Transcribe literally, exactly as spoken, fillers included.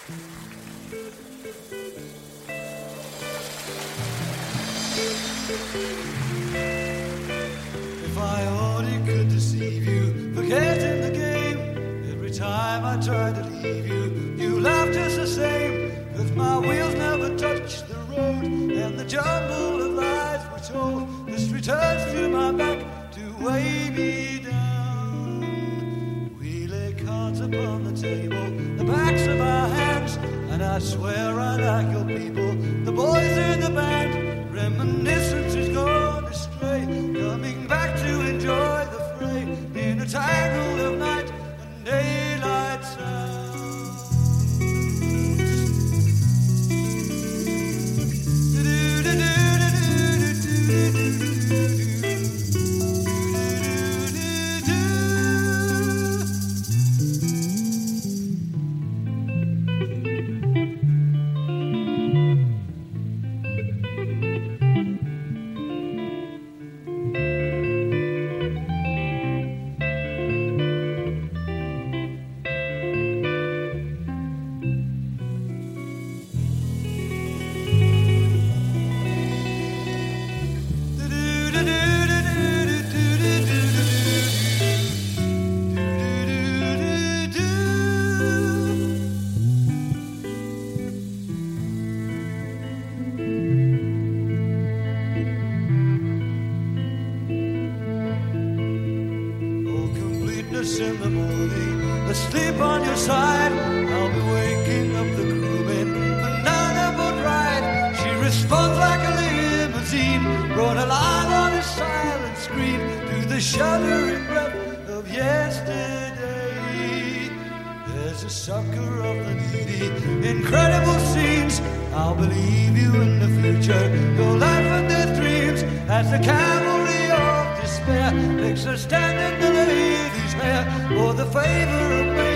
If I only could deceive you, forgetting the game. Every time I try to leave you, you laugh just the same. Cause my wheels never touch the road, and the jumble of lies we're told just returns to my back to weigh me down. We lay cards upon the table, the backs of our hands, and I swear I like your people, the boys in the band. Reminiscence is gone astray, coming back to enjoy the fray in a tangle of night and daylight sounds. In the morning, asleep on your side, I'll be waking up the crewman, banana boat ride. She responds like a limousine, brought alive on a silent screen to the shuddering breath of yesterday. There's a sucker of the needy, incredible scenes. I'll believe you in the future, your life and their dreams, as the cavalry of despair takes a stand in the lady's hair for the favor of man.